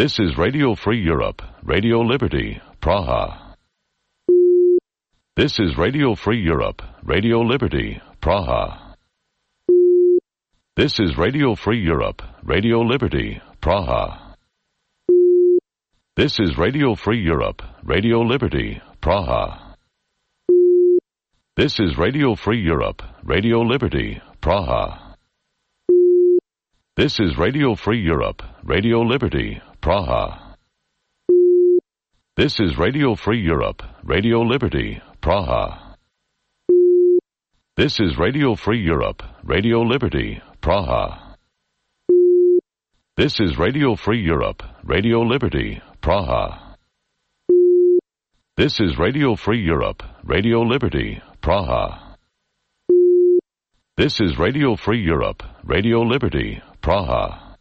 This is Radio Free Europe, Radio Liberty, Praha. This is Radio Free Europe, Radio Liberty, Praha. This is Radio Free Europe, Radio Liberty, Praha. This is Radio Free Europe, Radio Liberty, Praha. This is Radio Free Europe, Radio Liberty, Praha. This is Radio Free Europe, Radio Liberty, Praha. This is Radio Free Europe, Radio Liberty, Praha. This is Radio Free Europe, Radio Liberty, Praha. This is Radio Free Europe, Radio Liberty, Praha. This is Radio Free Europe, Radio Liberty, Praha. This is Radio Free Europe, Radio Liberty, Praha.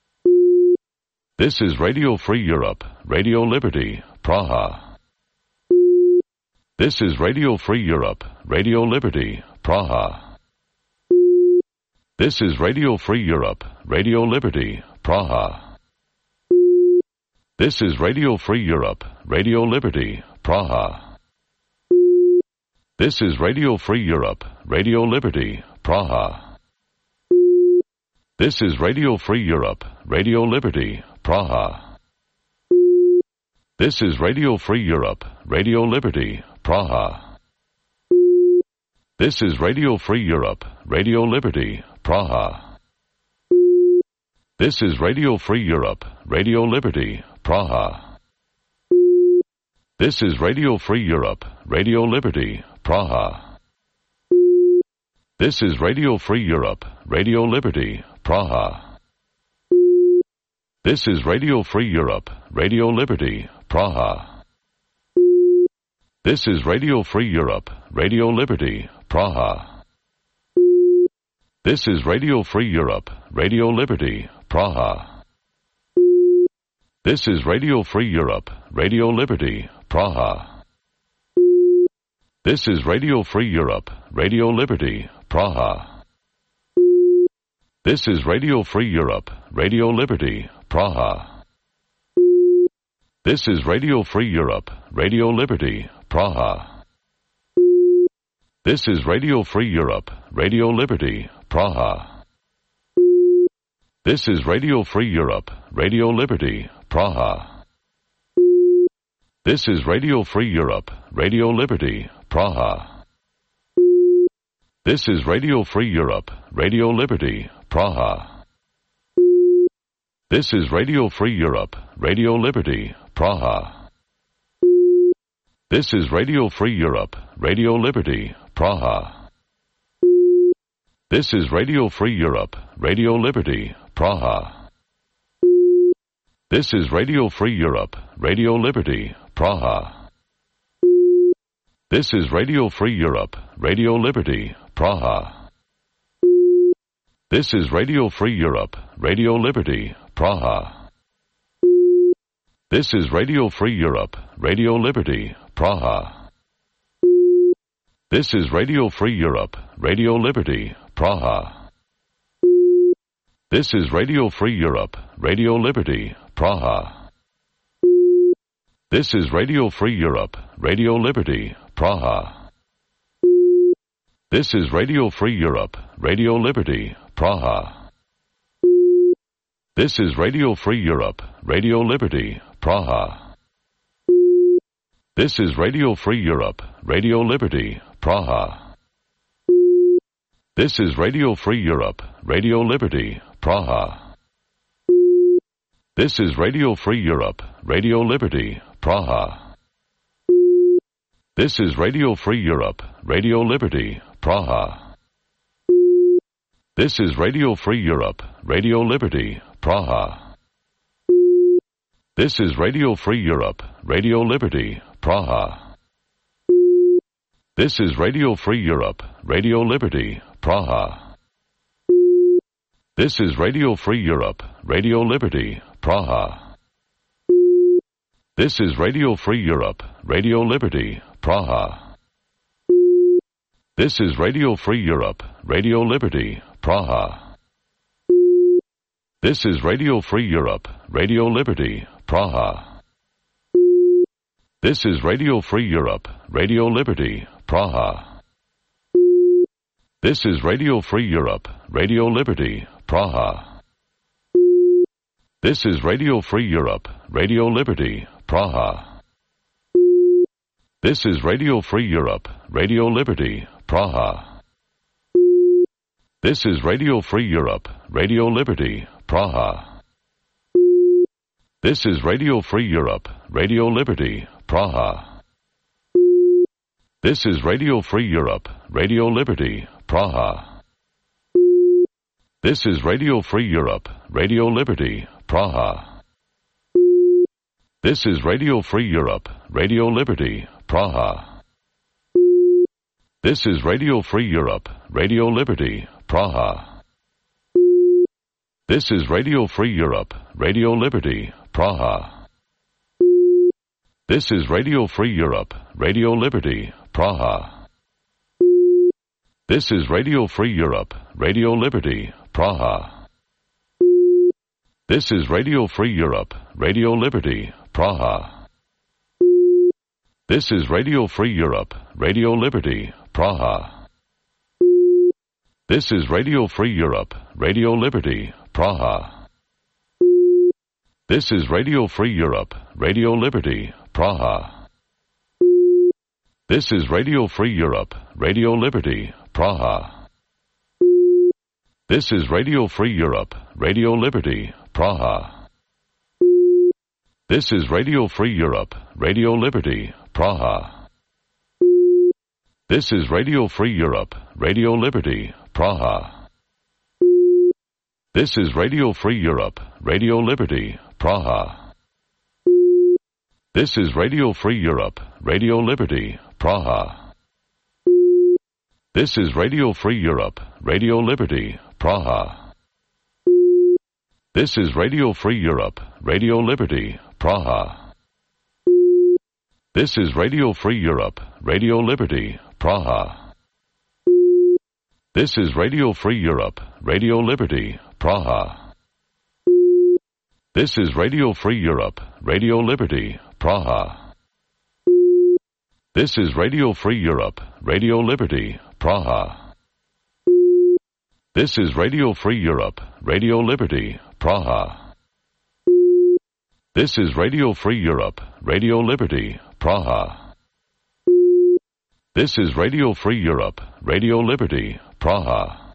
This is Radio Free Europe, Radio Liberty, Praha. This is Radio Free Europe, Radio Liberty, Praha. This is Radio Free Europe, Radio Liberty, Praha. This is Radio Free Europe, Radio Liberty, Praha. This is Radio Free Europe, Radio Liberty, Praha. This is Radio Free Europe, Radio Liberty, Praha. This is Radio Free Europe, Radio Liberty, Praha. This is Radio Free Europe, Radio Liberty, Praha. This is Radio Free Europe, Radio Liberty, Praha. This is Radio Free Europe, Radio Liberty, Praha. This is Radio Free Europe, Radio Liberty, Praha. This is Radio Free Europe, Radio Liberty, Praha. This is Radio Free Europe, Radio Liberty, Praha. This is Radio Free Europe, Radio Liberty, Praha. This is Radio Free Europe, Radio Liberty, Praha. This is Radio Free Europe, Radio Liberty, Praha. This is Radio Free Europe, Radio Liberty, Praha. This is Radio Free Europe, Radio Liberty, Praha. This is Radio Free Europe, Radio Liberty, Praha. This is Radio Free Europe, Radio Liberty, Praha. This is Radio Free Europe, Radio Liberty, Praha. This is Radio Free Europe, Radio Liberty, Praha. This is Radio Free Europe, Radio Liberty, Praha. This is Radio Free Europe, Radio Liberty, Praha. This is Radio Free Europe, Radio Liberty, Praha. This is Radio Free Europe, Radio Liberty, Praha. This is Radio Free Europe, Radio Liberty, Praha. This is Radio Free Europe, Radio Liberty, Praha. This is Radio Free Europe, Radio Liberty, Praha. This is Radio Free Europe, Radio Liberty, Praha. This is Radio Free Europe, Radio Liberty, Praha. This is Radio Free Europe, Radio Liberty, Praha. This is Radio Free Europe, Radio Liberty, Praha. This is Radio Free Europe, Radio Liberty, Praha. This is Radio Free Europe, Radio Liberty, Praha. This is Radio Free Europe, Radio Liberty, Praha. This is Radio Free Europe, Radio Liberty, Praha. This is Radio Free Europe, Radio Liberty, Praha. This is Radio Free Europe, Radio Liberty, Praha. This is Radio Free Europe, Radio Liberty, Praha. This is Radio Free Europe, Radio Liberty, Praha. This is Radio Free Europe, Radio Liberty, Praha. This is Radio Free Europe, Radio Liberty, Praha. This is Radio Free Europe, Radio Liberty, Praha. This is Radio Free Europe, Radio Liberty, Praha. This is Radio Free Europe, Radio Liberty, Praha. This is Radio Free Europe, Radio Liberty, Praha. This is Radio Free Europe, Radio Liberty, Praha. This is Radio Free Europe, Radio Liberty, Praha. This is Radio Free Europe, Radio Liberty, Praha. This is Radio Free Europe, Radio Liberty, Praha. This is Radio Free Europe, Radio Liberty, Praha. This is Radio Free Europe, Radio Liberty, Praha. This is Radio Free Europe, Radio Liberty, Praha. This is Radio Free Europe, Radio Liberty, Praha. This is Radio Free Europe, Radio Liberty, Praha. This is Radio Free Europe, Radio Liberty, Praha. This is Radio Free Europe, Radio Liberty, Praha. This is Radio Free Europe, Radio Liberty, Praha. This is Radio Free Europe, Radio Liberty, Praha. This is Radio Free Europe, Radio Liberty, Praha. This is Radio Free Europe, Radio Liberty, Praha. This is Radio Free Europe, Radio Liberty, Praha. This is Radio Free Europe, Radio Liberty, Praha. This is Radio Free Europe, Radio Liberty, Praha. This is Radio Free Europe, Radio Liberty, Praha. This is Radio Free Europe, Radio Liberty, Praha. This is Radio Free Europe, Radio Liberty, Praha. This is Radio Free Europe, Radio Liberty, Praha. This is Radio Free Europe, Radio Liberty, Praha. This is Radio Free Europe, Radio Liberty, Praha. This is Radio Free Europe, Radio Liberty, Praha. This is Radio Free Europe, Radio Liberty, Praha. This is Radio Free Europe, Radio Liberty, Praha. This is Radio Free Europe, Radio Liberty, Praha. This is Radio Free Europe, Radio Liberty, Praha. This is Radio Free Europe, Radio Liberty, Praha.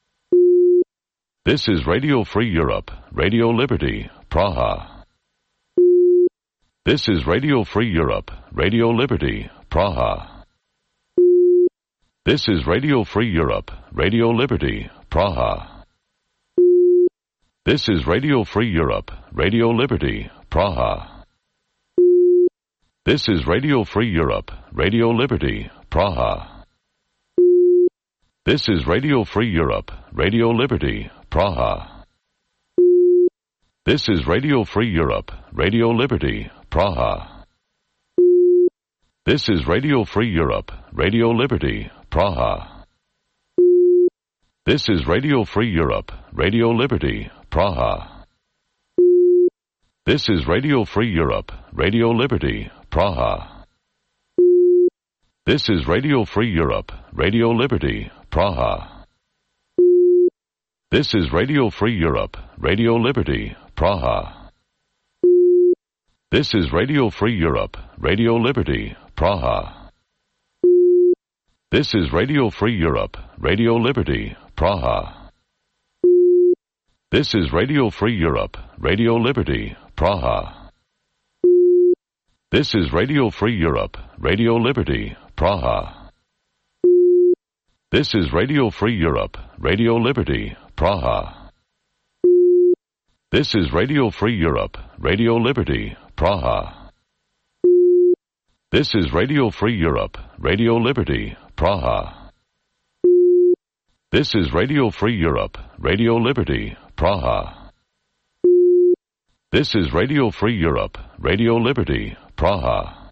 This is Radio Free Europe, Radio Liberty, Praha. This is Radio Free Europe, Radio Liberty, Praha. This is Radio Free Europe, Radio Liberty, Praha. This is Radio Free Europe, Radio Liberty, Praha. This is Radio Free Europe, Radio Liberty, Praha. This is Radio Free Europe, Radio Liberty, Praha. This is Radio Free Europe, Radio Liberty, Praha. This is Radio Free Europe, Radio Liberty, Praha. This is Radio Free Europe, Radio Liberty, Praha. This is Radio Free Europe, Radio Liberty, Praha. This is Radio Free Europe, Radio Liberty, Praha. This is Radio Free Europe, Radio Liberty, Praha. This is Radio Free Europe, Radio Liberty, Praha. This is Radio Free Europe, Radio Liberty, Praha. This is Radio Free Europe, Radio Liberty, Praha. This is Radio Free Europe, Radio Liberty, Praha. This is Radio Free Europe, Radio Liberty, Praha. This is Radio Free Europe, Radio Liberty, Praha. This is Radio Free Europe, Radio Liberty, Praha. This is Radio Free Europe, Radio Liberty, Praha. This is Radio Free Europe, Radio Liberty, Praha.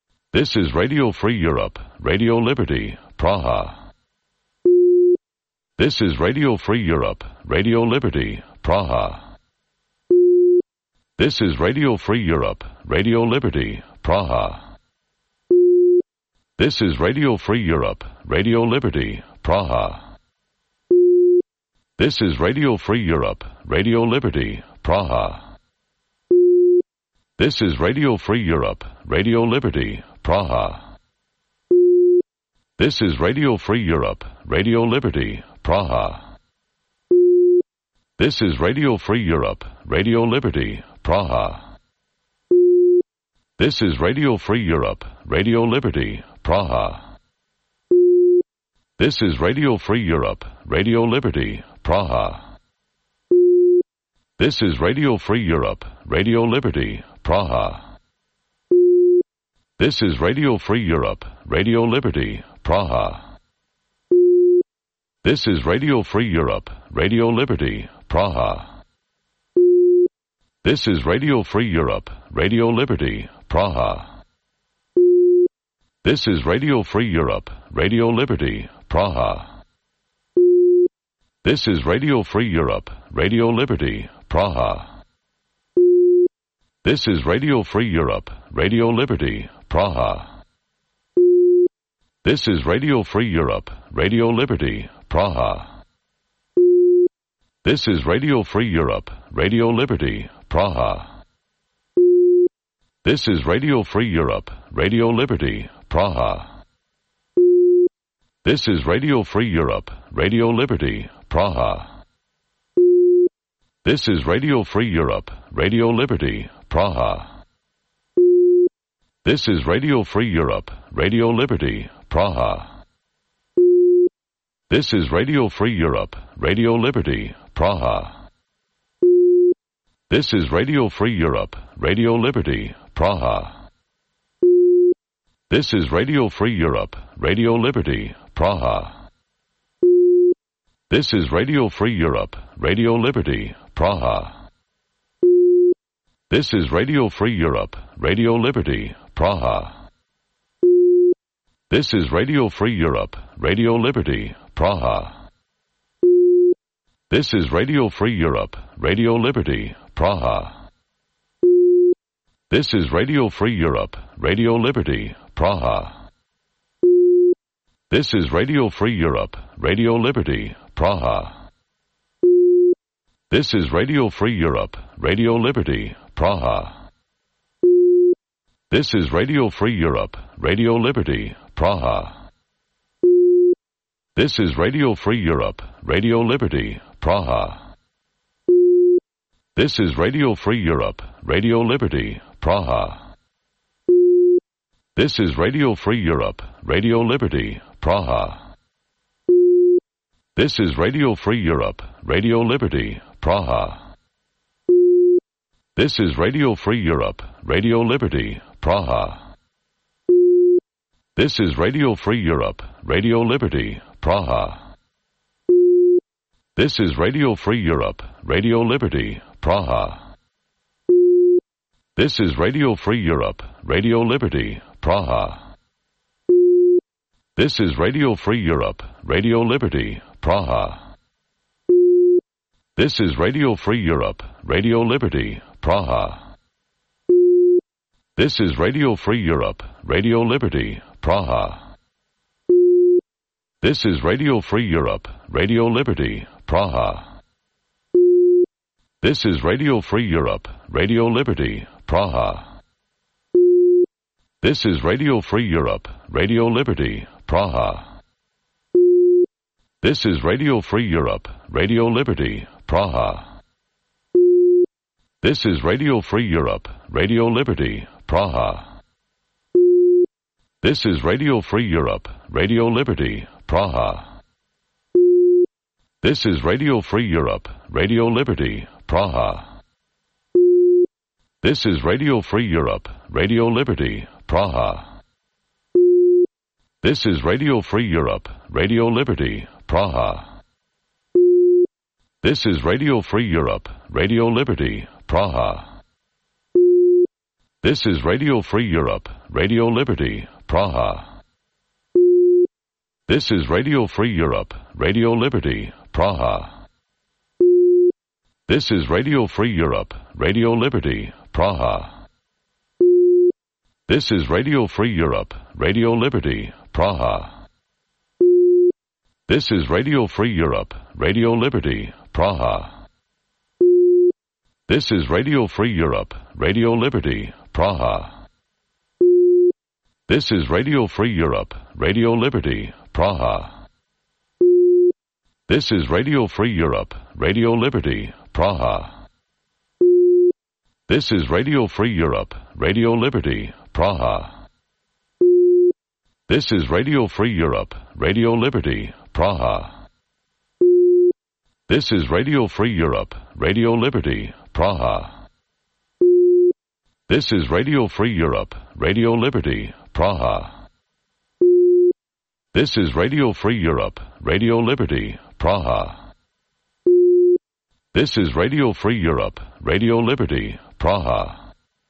This is Radio Free Europe, Radio Liberty, Praha. This is Radio Free Europe, Radio Liberty, Praha. This is Radio Free Europe, Radio Liberty, Praha. This is Radio Free Europe, Radio Liberty, Praha. This is Radio Free Europe, Radio Liberty, Praha. This is Radio Free Europe, Radio Liberty, Praha. This is Radio Free Europe, Radio Liberty, Praha. This is Radio Free Europe, Radio Liberty, Praha. This is Radio Free Europe, Radio Liberty, Praha. This is Radio Free Europe, Radio Liberty, Praha. This is Radio Free Europe, Radio Liberty, Praha. This is Radio Free Europe, Radio Liberty, Praha. This is Radio Free Europe, Radio Liberty, Praha. This is Radio Free Europe, Radio Liberty, Praha. This is Radio Free Europe, Radio Liberty, Praha. This is Radio Free Europe, Radio Liberty, Praha. This is Radio Free Europe, Radio Liberty, Praha. This is Radio Free Europe, Radio Liberty, Praha. This is Radio Free Europe, Radio Liberty, Praha. This is Radio Free Europe, Radio Liberty, Praha. This is Radio Free Europe, Radio Liberty, Praha. This is Radio Free Europe, Radio Liberty, Praha. This is Radio Free Europe, Radio Liberty, Praha. This is Radio Free Europe, Radio Liberty, Praha. This is Radio Free Europe, Radio Liberty, Praha. This is Radio Free Europe, Radio Liberty, Praha. This is Radio Free Europe, Radio Liberty, Praha. This is Radio Free Europe, Radio Liberty, Praha. This is Radio Free Europe, Radio Liberty, Praha. This is Radio Free Europe, Radio Liberty, Praha. This is Radio Free Europe, Radio Liberty, Praha. This is Radio Free Europe, Radio Liberty, Praha. This is Radio Free Europe, Radio Liberty, Praha. This is Radio Free Europe, Radio Liberty, Praha. This is Radio Free Europe, Radio Liberty, Praha. This is Radio Free Europe, Radio Liberty, Praha. This is Radio Free Europe, Radio Liberty, Praha. This is Radio Free Europe, Radio Liberty, Praha. This is Radio Free Europe, Radio Liberty, Praha. This is Radio Free Europe, Radio Liberty, Praha. This is Radio Free Europe, Radio Liberty, Praha. This is Radio Free Europe, Radio Liberty, Praha. This is Radio Free Europe, Radio Liberty, Praha. This is Radio Free Europe, Radio Liberty, Praha. This is Radio Free Europe, Radio Liberty, Praha. This is Radio Free Europe, Radio Liberty, Praha. This is Radio Free Europe, Radio Liberty, Praha. This is Radio Free Europe, Radio Liberty, Praha. This is Radio Free Europe, Radio Liberty, Praha. This is Radio Free Europe, Radio Liberty, Praha. This is Radio Free Europe, Radio Liberty, Praha. This is Radio Free Europe, Radio Liberty, Praha. This is Radio Free Europe, Radio Liberty, Praha. This is Radio Free Europe, Radio Liberty, Praha. This is Radio Free Europe, Radio Liberty, Praha. This is Radio Free Europe, Radio Liberty, Praha. This is Radio Free Europe, Radio Liberty, Praha. This is Radio Free Europe, Radio Liberty, Praha. This is Radio Free Europe, Radio Liberty, Praha. This is Radio Free Europe, Radio Liberty, Praha. This is Radio Free Europe, Radio Liberty, Praha. This is Radio Free Europe, Radio Liberty, Praha. This is Radio Free Europe, Radio Liberty, Praha. This is Radio Free Europe, Radio Liberty, Praha. This is Radio Free Europe, Radio Liberty, Praha. This is Radio Free Europe, Radio Liberty, Praha. This is Radio Free Europe, Radio Liberty, Praha. This is Radio Free Europe, Radio Liberty, Praha. This is Radio Free Europe, Radio Liberty, Praha.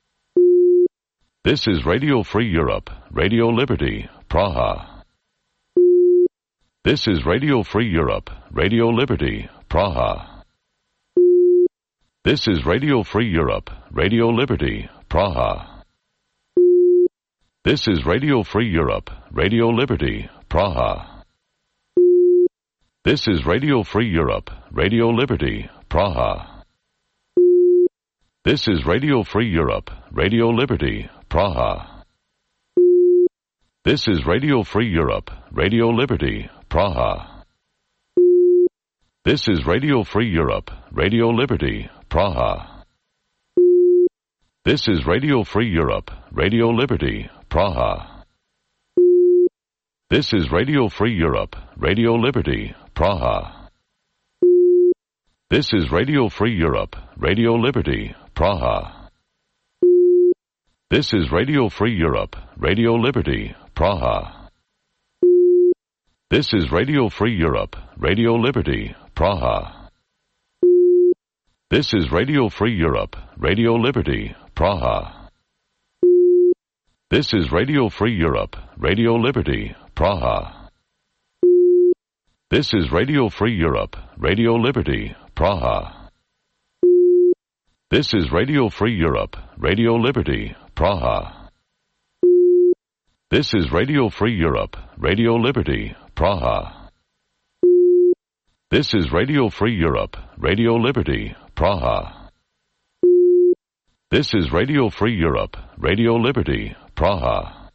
This is Radio Free Europe, Radio Liberty, Praha. This is Radio Free Europe, Radio Liberty, Praha. This is Radio Free Europe, Radio Liberty, Praha. This is Radio Free Europe, Radio Liberty, Praha. This is Radio Free Europe, Radio Liberty, Praha. This is Radio Free Europe, Radio Liberty, Praha. This is Radio Free Europe, Radio Liberty, Praha. This is Radio Free Europe, Radio Liberty, Praha. This is Radio Free Europe, Radio Liberty, Praha. This is Radio Free Europe, Radio Liberty, Praha. This is Radio Free Europe, Radio Liberty, Praha. This is Radio Free Europe, Radio Liberty, Praha. This is Radio Free Europe, Radio Liberty, Praha. This is Radio Free Europe, Radio Liberty, Praha. This is Radio Free Europe, Radio Liberty, Praha. This is Radio Free Europe, Radio Liberty, Praha. This is Radio Free Europe, Radio Liberty, Praha. This is Radio Free Europe, Radio Liberty, Praha. This is Radio Free Europe, Radio Liberty, Praha. This is Radio Free Europe, Radio Liberty, Praha.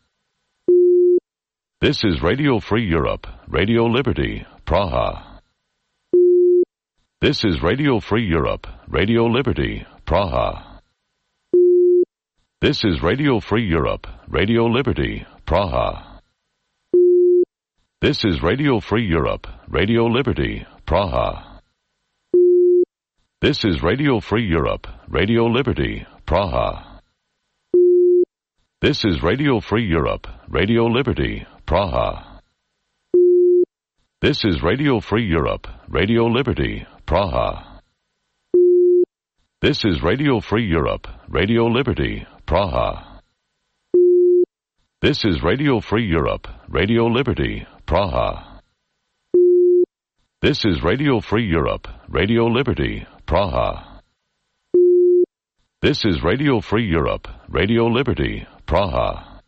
This is Radio Free Europe, Radio Liberty, Praha. This is Radio Free Europe, Radio Liberty, Praha. This is Radio Free Europe, Radio Liberty, Praha. This is Radio Free Europe, Radio Liberty, Praha. This is Radio Free Europe, Radio Liberty, Praha. This is Radio Free Europe, Radio Liberty, Praha. This is Radio Free Europe, Radio Liberty, Praha. This is Radio Free Europe, Radio Liberty, Praha. This is Radio Free Europe, Radio Liberty, Praha. This is Radio Free Europe, Radio Liberty, Praha. This is Radio Free Europe, Radio Liberty, Praha.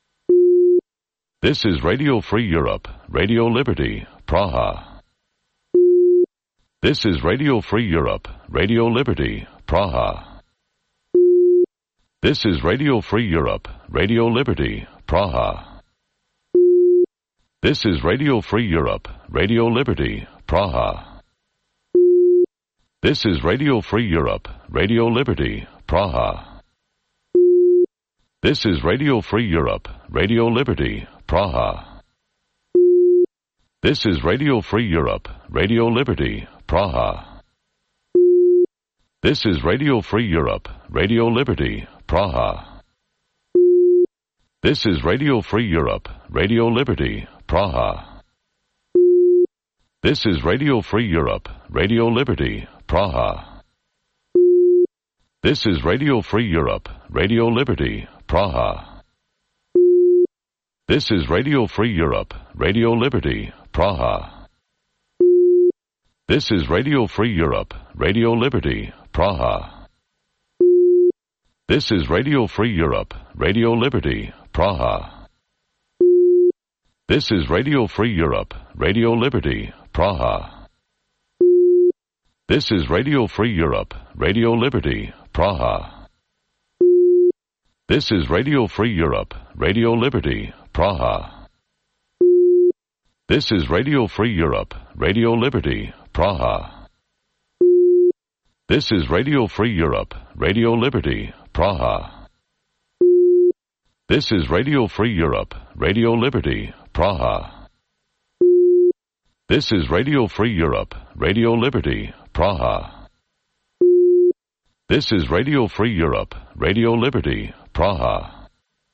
This is Radio Free Europe, Radio Liberty, Praha. This is Radio Free Europe, Radio Liberty, Praha. This is Radio Free Europe, Radio Liberty, Praha. This is Radio Free Europe, Radio Liberty, Praha. This is Radio Free Europe, Radio Liberty, Praha. This is Radio Free Europe, Radio Liberty, Praha. This is Radio Free Europe, Radio Liberty, Praha. This is Radio Free Europe, Radio Liberty, Praha. This is Radio Free Europe, Radio Liberty, Praha. This is Radio Free Europe, Radio Liberty, Praha. This is Radio Free Europe, Radio Liberty, Praha. This is Radio Free Europe, Radio Liberty, Praha. This is Radio Free Europe, Radio Liberty, Praha. This is Radio Free Europe, Radio Liberty, Praha. This is Radio Free Europe, Radio Liberty, Praha. This is Radio Free Europe, Radio Liberty, Praha. This is Radio Free Europe, Radio Liberty, Praha. This is Radio Free Europe, Radio Liberty, Praha. This is Radio Free Europe, Radio Liberty, Praha. This is Radio Free Europe, Radio Liberty, Praha. This is Radio Free Europe, Radio Liberty, Praha. This is Radio Free Europe, Radio Liberty, Praha.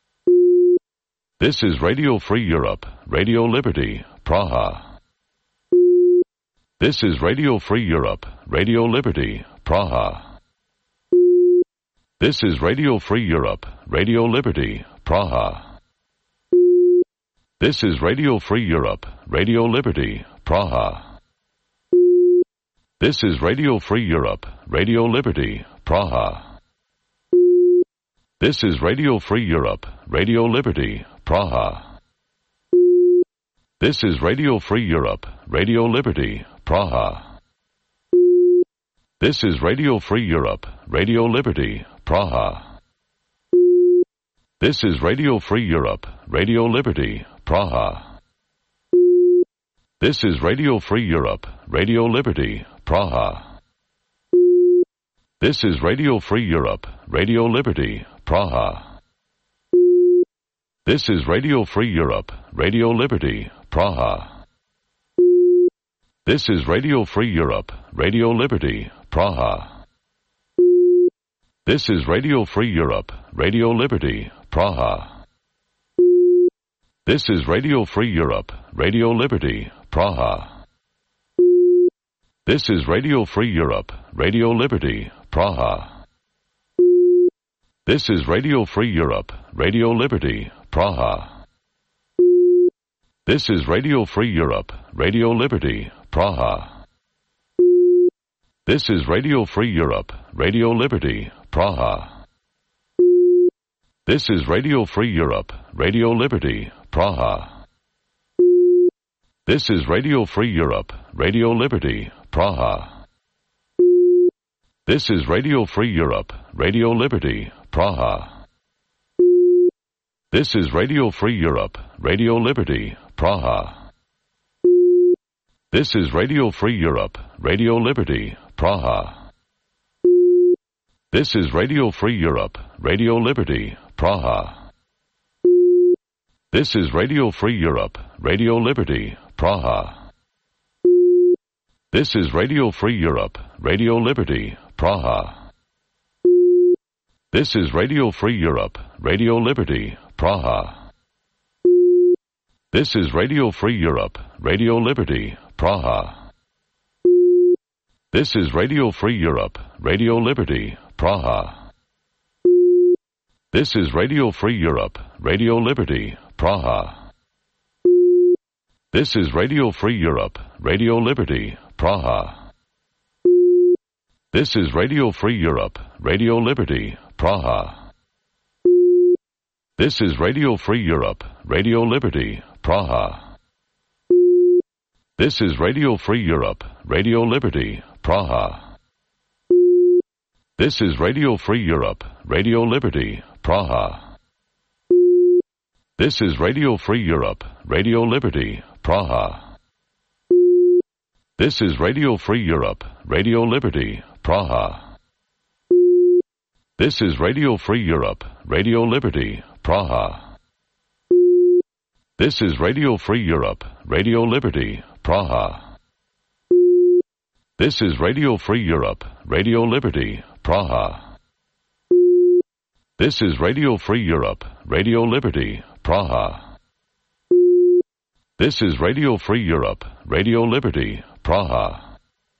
This is Radio Free Europe, Radio Liberty, Praha. This is Radio Free Europe, Radio Liberty, Praha. This is Radio Free Europe, Radio Liberty, Praha. This is Radio Free Europe, Radio Liberty, Praha. This is Radio Free Europe, Radio Liberty, Praha. This is Radio Free Europe, Radio Liberty, Praha. This is Radio Free Europe, Radio Liberty, Praha. This is Radio Free Europe, Radio Liberty, Praha. This is Radio Free Europe, Radio Liberty, Praha. This is Radio Free Europe, Radio Liberty, Praha. This is Radio Free Europe, Radio Liberty, Praha. This is Radio Free Europe, Radio Liberty, Praha. This is Radio Free Europe, Radio Liberty, Praha. This is Radio Free Europe, Radio Liberty, Praha. This is Radio Free Europe, Radio Liberty, Praha. This is Radio Free Europe, Radio Liberty, Praha. This is Radio Free Europe, Radio Liberty, Praha. This is Radio Free Europe, Radio Liberty, Praha. This is Radio Free Europe, Radio Liberty, Praha. This is Radio Free Europe, Radio Liberty, Praha. This is Radio Free Europe, Radio Liberty, Praha. This is Radio Free Europe, Radio Liberty, Praha. This is Radio Free Europe, Radio Liberty, Praha. This is Radio Free Europe, Radio Liberty, Praha. This is Radio Free Europe, Radio Liberty, Praha. This is Radio Free Europe, Radio Liberty, Praha. This is Radio Free Europe, Radio Liberty, Praha. This is Radio Free Europe, Radio Liberty, Praha. This is Radio Free Europe, Radio Liberty, Praha. This is Radio Free Europe, Radio Liberty, Praha. This is Radio Free Europe, Radio Liberty, Praha. This is Radio Free Europe, Radio Liberty, Praha. This is Radio Free Europe, Radio Liberty, Praha. This is Radio Free Europe, Radio Liberty, Praha. This is Radio Free Europe, Radio Liberty, Praha. This is Radio Free Europe, Radio Liberty, Praha. This is Radio Free Europe, Radio Liberty, Praha. This is Radio Free Europe, Radio Liberty, Praha. This is Radio Free Europe, Radio Liberty, Praha. This is Radio Free Europe, Radio Liberty, Praha. This is Radio Free Europe, Radio Liberty, Praha. This is Radio Free Europe, Radio Liberty, Praha. This is Radio Free Europe, Radio Liberty, Praha.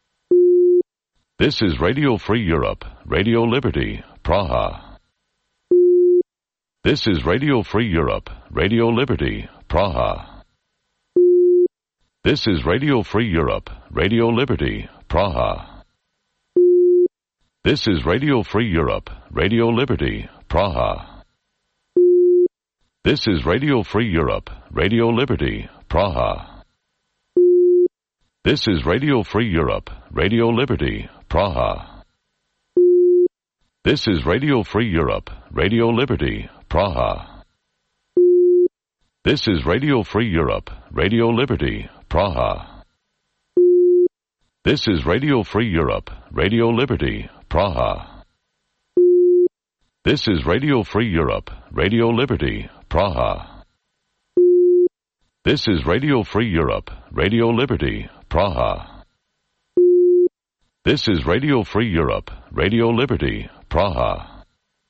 This is Radio Free Europe, Radio Liberty, Praha. This is Radio Free Europe, Radio Liberty, Praha. This is Radio Free Europe, Radio Liberty, Praha. This is Radio Free Europe, Radio Liberty, Praha. This is Radio Free Europe, Radio Liberty, Praha. This is Radio Free Europe, Radio Liberty, Praha. This is Radio Free Europe, Radio Liberty, Praha. This is Radio Free Europe, Radio Liberty, Praha. This is Radio Free Europe, Radio Liberty, Praha. This is Radio Free Europe, Radio Liberty, Praha. This is Radio Free Europe, Radio Liberty, Praha. This is Radio Free Europe, Radio Liberty, Praha.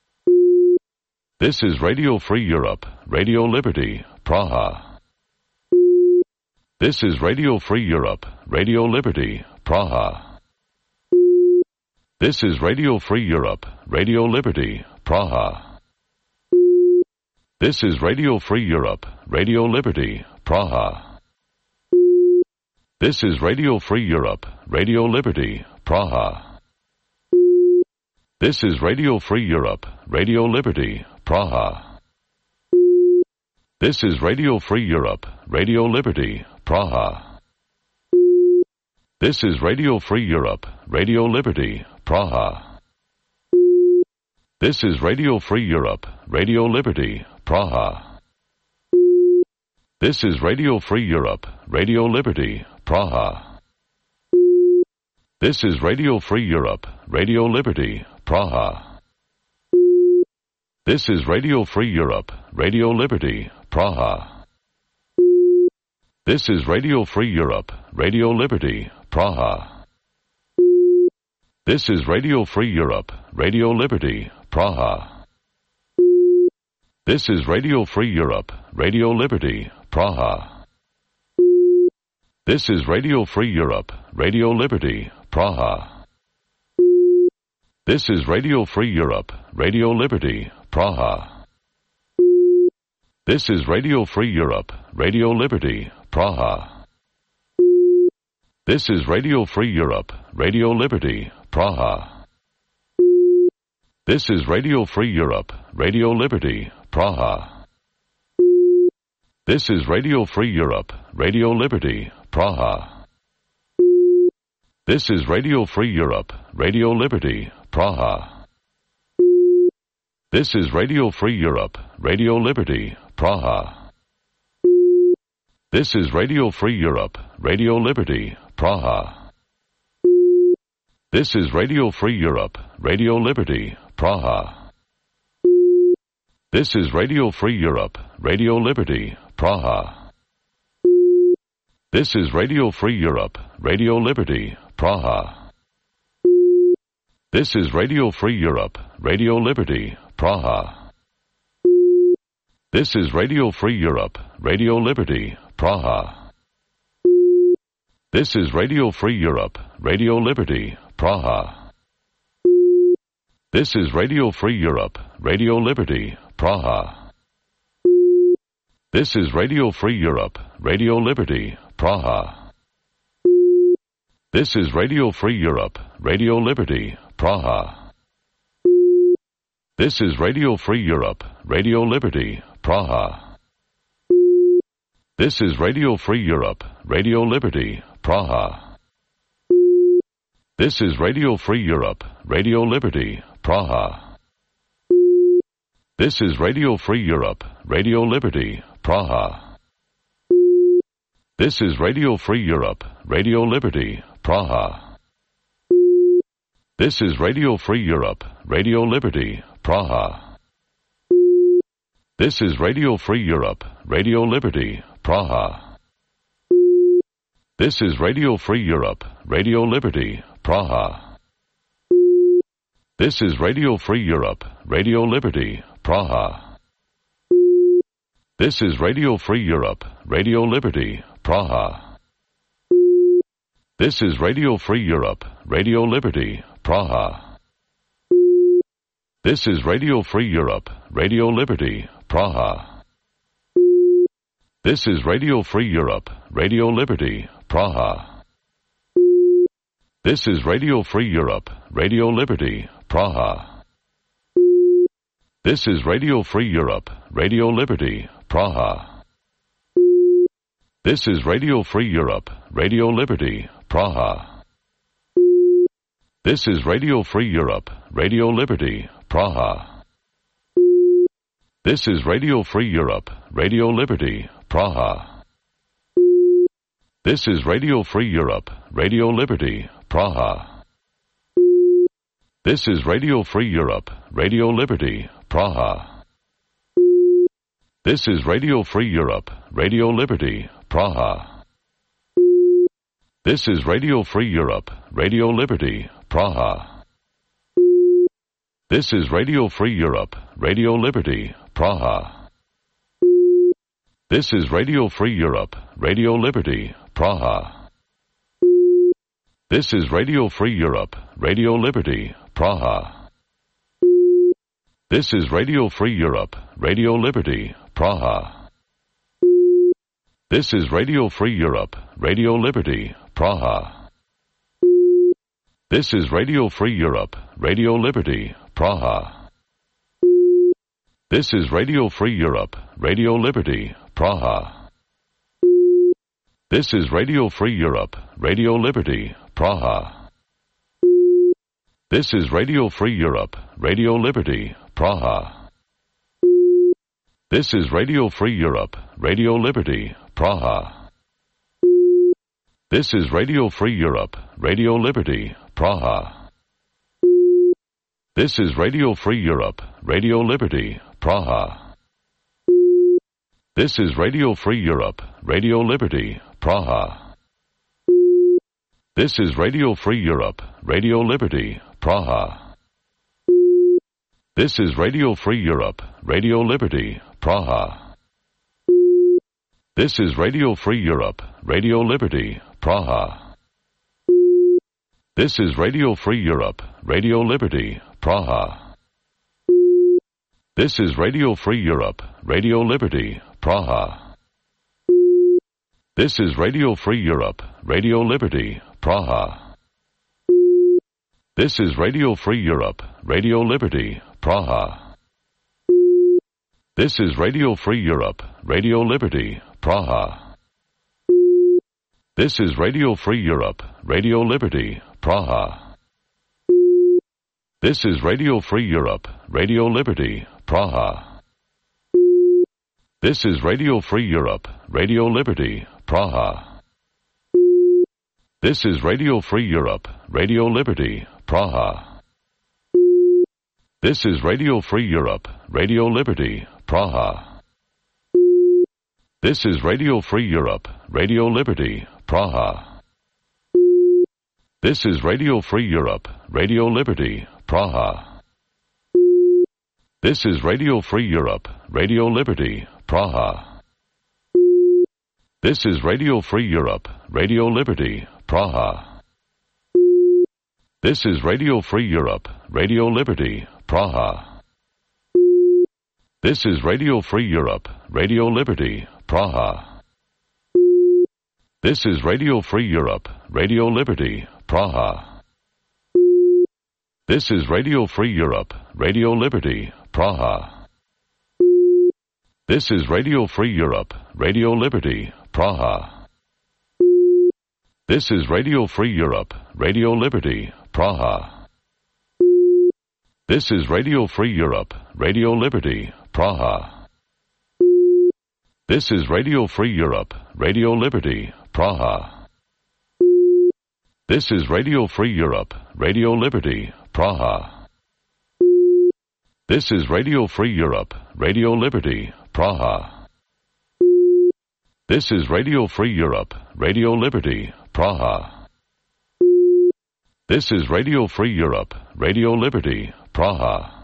This is Radio Free Europe, Radio Liberty, Praha. This is Radio Free Europe, Radio Liberty, Praha. This is Radio Free Europe, Radio Liberty, Praha. This is Radio Free Europe, Radio Liberty, Praha. This is Radio Free Europe, Radio Liberty, Praha. This is Radio Free Europe, Radio Liberty, Praha. This is Radio Free Europe, Radio Liberty, Praha. This is Radio Free Europe, Radio Liberty, Praha. This is Radio Free Europe, Radio Liberty, Praha. This is Radio Free Europe, Radio Liberty, Praha. This is Radio Free Europe, Radio Liberty, Praha. This is Radio Free Europe, Radio Liberty, Praha. This is Radio Free Europe, Radio Liberty, Praha. This is Radio Free Europe, Radio Liberty, Praha. This is Radio Free Europe, Radio Liberty, Praha. This is Radio Free Europe, Radio Liberty, Praha. This is Radio Free Europe, Radio Liberty, Praha. This is Radio Free Europe, Radio Liberty, Praha. This is Radio Free Europe, Radio Liberty, Praha. This is Radio Free Europe, Radio Liberty, Praha. This is Radio Free Europe, Radio Liberty, Praha. This is Radio Free Europe, Radio Liberty, Praha. This is Radio Free Europe, Radio Liberty, Praha. This is Radio Free Europe, Radio Liberty, Praha. This is Radio Free Europe, Radio Liberty, Praha. This is Radio Free Europe, Radio Liberty, Praha. This is Radio Free Europe, Radio Liberty, Praha. This is Radio Free Europe, Radio Liberty, Praha. This is Radio Free Europe, Radio Liberty, Praha. This is Radio Free Europe, Radio Liberty, Praha. This is Radio Free Europe, Radio Liberty, Praha. This is Radio Free Europe, Radio Liberty, Praha. This is Radio Free Europe, Radio Liberty, Praha. This is Radio Free Europe, Radio Liberty, Praha. This is Radio Free Europe, Radio Liberty, Praha. This is Radio Free Europe, Radio Liberty, Praha. This is Radio Free Europe, Radio Liberty, Praha. This is Radio Free Europe, Radio Liberty, Praha. This is Radio Free Europe, Radio Liberty, Praha. This is Radio Free Europe, Radio Liberty, Praha. This is Radio Free Europe, Radio Liberty, Praha. This is Radio Free Europe, Radio Liberty, Praha. This is Radio Free Europe, Radio Liberty, Praha. This is Radio Free Europe, Radio Liberty, Praha. This is Radio Free Europe, Radio Liberty, Praha. This is Radio Free Europe, Radio Liberty, Praha. This is Radio Free Europe, Radio Liberty, Praha. This is Radio Free Europe, Radio Liberty, Praha. This is Radio Free Europe, Radio Liberty, Praha. This is Radio Free Europe, Radio Liberty, Praha. This is Radio Free Europe, Radio Liberty, Praha. This is Radio Free Europe, Radio Liberty, Praha. This is Radio Free Europe, Radio Liberty, Praha. This is Radio Free Europe, Radio Liberty, Praha. This is Radio Free Europe, Radio Liberty, Praha. This is Radio Free Europe, Radio Liberty, Praha. This is Radio Free Europe, Radio Liberty, Praha. This is Radio Free Europe, Radio Liberty, Praha. This is Radio Free Europe, Radio Liberty, Praha. This is Radio Free Europe, Radio Liberty, Praha. This is Radio Free Europe, Radio Liberty, Praha. This is Radio Free Europe, Radio Liberty, Praha. This is Radio Free Europe, Radio Liberty, Praha. This is Radio Free Europe, Radio Liberty, Praha. This is Radio Free Europe, Radio Liberty, Praha. This is Radio Free Europe, Radio Liberty, Praha. This is Radio Free Europe, Radio Liberty, Praha. This is Radio Free Europe, Radio Liberty, Praha. This is Radio Free Europe, Radio Liberty, Praha. This is Radio Free Europe, Radio Liberty, Praha. This is Radio Free Europe, Radio Liberty, Praha. This is Radio Free Europe, Radio Liberty, Praha. This is Radio Free Europe, Radio Liberty, Praha. This is Radio Free Europe, Radio Liberty, Praha. This is Radio Free Europe, Radio Liberty, Praha. This is Radio Free Europe, Radio Liberty, Praha. This is Radio Free Europe, Radio Liberty, Praha. This is Radio Free Europe, Radio Liberty, Praha. This is Radio Free Europe, Radio Liberty, Praha. This is Radio Free Europe, Radio Liberty, Praha. This is Radio Free Europe, Radio Liberty, Praha. This is Radio Free Europe, Radio Liberty, Praha. This is Radio Free Europe, Radio Liberty, Praha. This is Radio Free Europe, Radio Liberty, Praha. This is Radio Free Europe, Radio Liberty, Praha. This is Radio Free Europe, Radio Liberty, Praha. This is Radio Free Europe, Radio Liberty, Praha. This is Radio Free Europe, Radio Liberty, Praha. This is Radio Free Europe, Radio Liberty, Praha. This is Radio Free Europe, Radio Liberty, Praha. This is Radio Free Europe, Radio Liberty, Praha. This is Radio Free Europe, Radio Liberty, Praha. This is Radio Free Europe, Radio Liberty, Praha. This is Radio Free Europe, Radio Liberty, Praha. This is Radio Free Europe, Radio Liberty, Praha. This is Radio Free Europe, Radio Liberty, Praha. This is Radio Free Europe, Radio Liberty, Praha.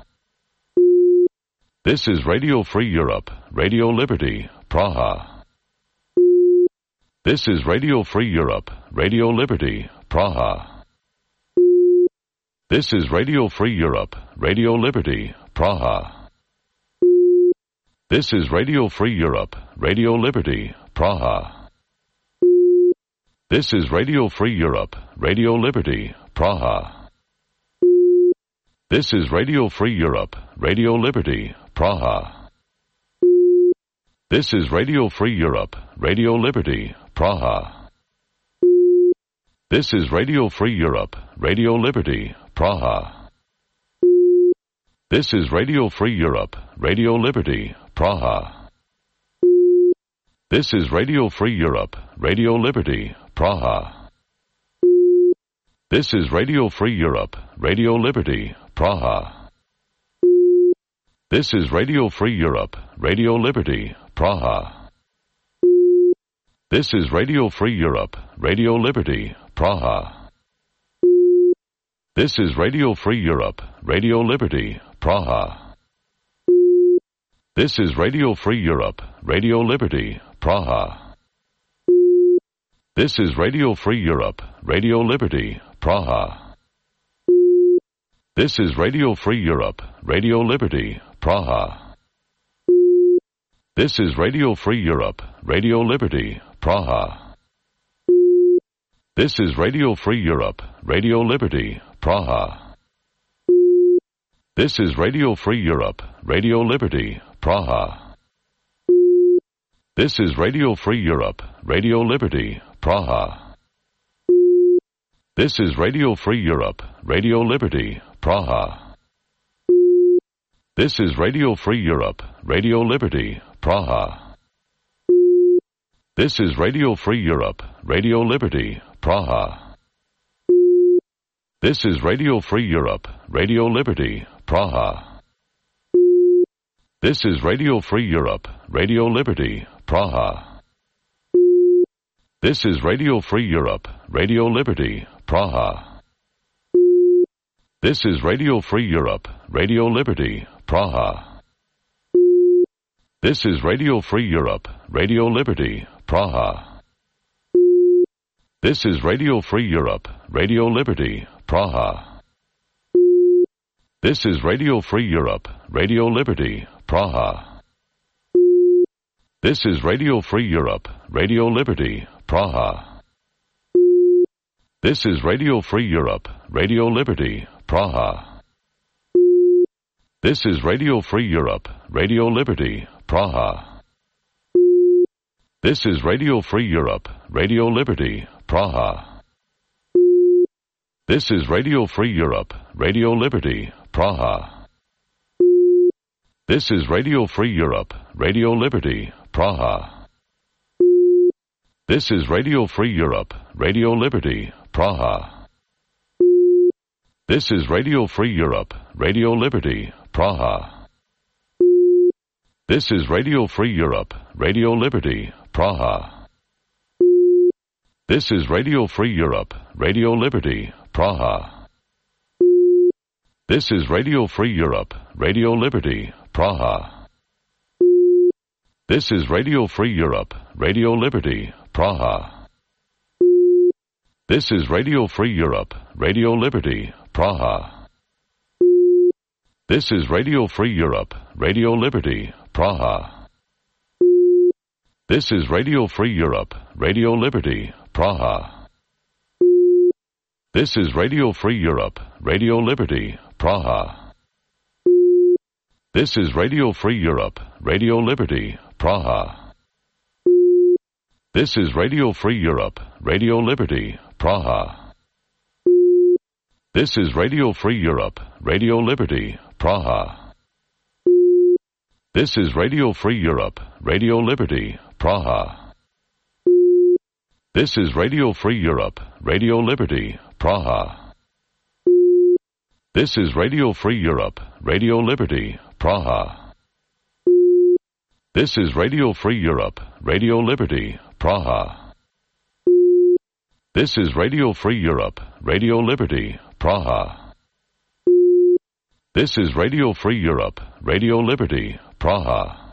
This is Radio Free Europe, Radio Liberty, Praha. This is Radio Free Europe, Radio Liberty, Praha. This is Radio Free Europe, Radio Liberty, Praha. This is Radio Free Europe, Radio Liberty, Praha. This is Radio Free Europe, Radio Liberty, Praha. This is Radio Free Europe, Radio Liberty, Praha. This is Radio Free Europe, Radio Liberty, Praha. This is Radio Free Europe, Radio Liberty, Praha. This is Radio Free Europe, Radio Liberty, Praha. This is Radio Free Europe, Radio Liberty, Praha. This is Radio Free Europe, Radio Liberty, Praha. This is Radio Free Europe, Radio Liberty, Praha. This is Radio Free Europe, Radio Liberty, Praha. This is Radio Free Europe, Radio Liberty, Praha. This is Radio Free Europe, Radio Liberty, Praha. This is Radio Free Europe, Radio Liberty, Praha. This is Radio Free Europe, Radio Liberty, Praha. This is Radio Free Europe, Radio Liberty, Praha. This is Radio Free Europe, Radio Liberty, Praha. This is Radio Free Europe, Radio Liberty, Praha. This is Radio Free Europe, Radio Liberty, Praha. This is Radio Free Europe, Radio Liberty, Praha. This is Radio Free Europe, Radio Liberty, Praha. This is Radio Free Europe, Radio Liberty, Praha. This is Radio Free Europe, Radio Liberty, Praha. This is Radio Free Europe, Radio Liberty, Praha. This is Radio Free Europe, Radio Liberty, Praha. This is Radio Free Europe, Radio Liberty, Praha. This is Radio Free Europe, Radio Liberty, Praha. This is Radio Free Europe, Radio Liberty, Praha. This is Radio Free Europe, Radio Liberty, Praha. This is Radio Free Europe, Radio Liberty, Praha. This is Radio Free Europe, Radio Liberty, Praha. This is Radio Free Europe, Radio Liberty, Praha. This is Radio Free Europe, Radio Liberty, Praha. This is Radio Free Europe, Radio Liberty, Praha. This is Radio Free Europe, Radio Liberty, Praha. This is Radio Free Europe, Radio Liberty, Praha. This is Radio Free Europe, Radio Liberty, Praha. This is Radio Free Europe, Radio Liberty, Praha. This is Radio Free Europe, Radio Liberty, Praha. This is Radio Free Europe, Radio Liberty, Praha. This is Radio Free Europe, Radio Liberty, Praha. This is Radio Free Europe, Radio Liberty, Praha. This is Radio Free Europe, Radio Liberty, Praha. This is Radio Free Europe, Radio Liberty, Praha. This is Radio Free Europe, Radio Liberty, Praha. This is Radio Free Europe, Radio Liberty, Praha. This is Radio Free Europe, Radio Liberty, Praha. This is Radio Free Europe, Radio Liberty, Praha. This is Radio Free Europe, Radio Liberty, Praha. This is Radio Free Europe, Radio Liberty, Praha. This is Radio Free Europe, Radio Liberty, Praha. This is Radio Free Europe, Radio Liberty, Praha. This is Radio Free Europe, Radio Liberty, Praha. This is Radio Free Europe, Radio Liberty, Praha.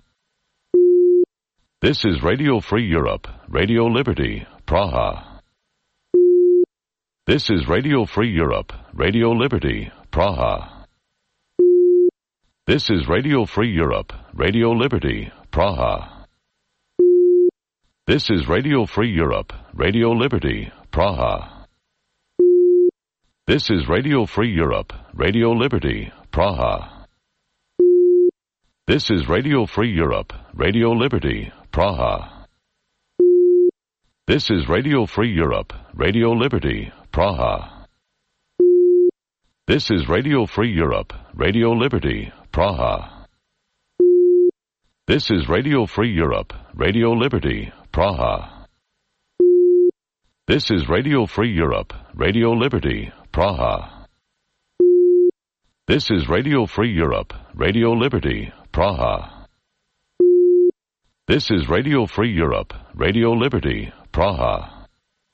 This is Radio Free Europe, Radio Liberty, Praha. This is Radio Free Europe, Radio Liberty, Praha. This is Radio Free Europe, Radio Liberty, Praha. This is Radio Free Europe, Radio Liberty, Praha. This is Radio Free Europe, Radio Liberty, Praha. This is Radio Free Europe, Radio Liberty, Praha. This is Radio Free Europe, Radio Liberty, Praha. This is Radio Free Europe, Radio Liberty, Praha. This is Radio Free Europe, Radio Liberty, Praha. This is Radio Free Europe, Radio Liberty, Praha. This is Radio Free Europe, Radio Liberty, Praha. This is Radio Free Europe, Radio Liberty, Praha.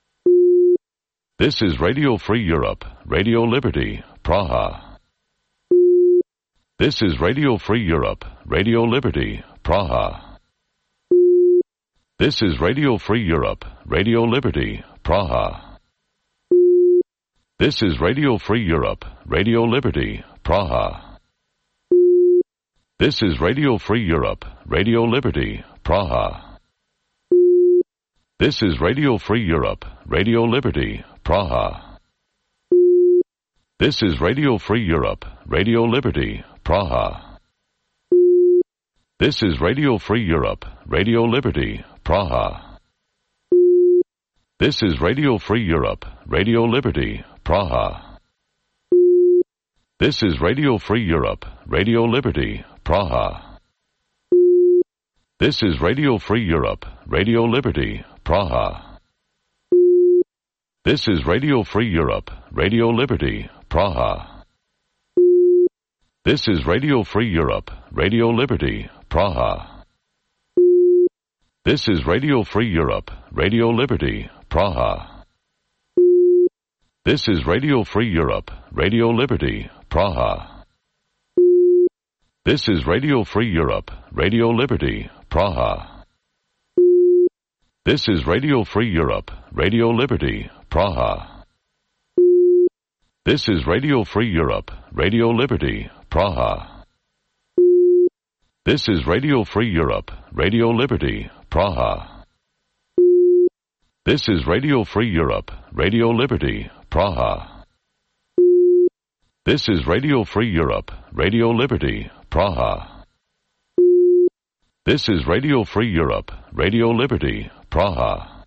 This is Radio Free Europe, Radio Liberty, Praha. This is Radio Free Europe, Radio Liberty, Praha. This is Radio Free Europe, Radio Liberty, Praha. This is Radio Free Europe, Radio Liberty, Praha. This is Radio Free Europe, Radio Liberty, Praha. This is Radio Free Europe, Radio Liberty, Praha. This is Radio Free Europe, Radio Liberty, Praha. This is Radio Free Europe, Radio Liberty, Praha. This is Radio Free Europe, Radio Liberty, Praha. This is Radio Free Europe, Radio Liberty, Praha. This is Radio Free Europe, Radio Liberty, Praha. This is Radio Free Europe, Radio Liberty, Praha. This is Radio Free Europe, Radio Liberty, Praha. This is Radio Free Europe, Radio Liberty, Praha. This is Radio Free Europe, Radio Liberty, Praha. This is Radio Free Europe, Radio Liberty, Praha. This is Radio Free Europe, Radio Liberty, Praha. This is Radio Free Europe, Radio Liberty, Praha. This is Radio Free Europe, Radio Liberty, Praha. This is Radio Free Europe, Radio Liberty, Praha. This is Radio Free Europe, Radio Liberty, Praha. This is Radio Free Europe, Radio Liberty, Praha.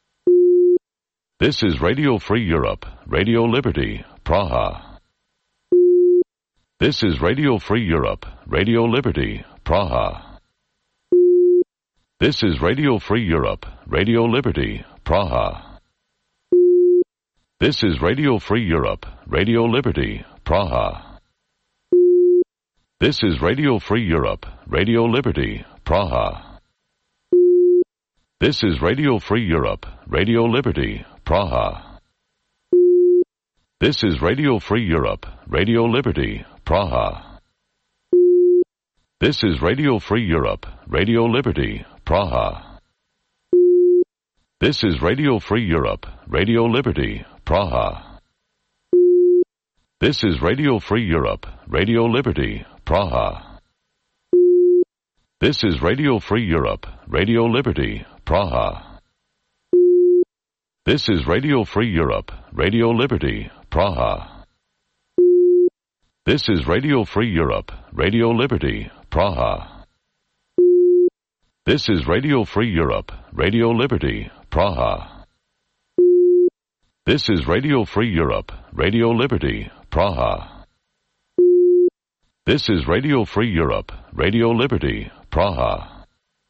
This is Radio Free Europe, Radio Liberty, Praha. This is Radio Free Europe, Radio Liberty, Praha. This is Radio Free Europe, Radio Liberty, Praha. This is Radio Free Europe, Radio Liberty, Praha. This is Radio Free Europe, Radio Liberty, Praha. This is Radio Free Europe, Radio Liberty, Praha. This is Radio Free Europe, Radio Liberty, Praha. This is Radio Free Europe, Radio Liberty, Praha. This is Radio Free Europe, Radio Liberty, Praha. This is Radio Free Europe, Radio Liberty, Praha. This is Radio Free Europe, Radio Liberty, Praha. This is Radio Free Europe, Radio Liberty, Praha. This is Radio Free Europe, Radio Liberty, Praha. This is Radio Free Europe, Radio Liberty, Praha. This is Radio Free Europe, Radio Liberty, Praha. This is Radio Free Europe, Radio Liberty, Praha.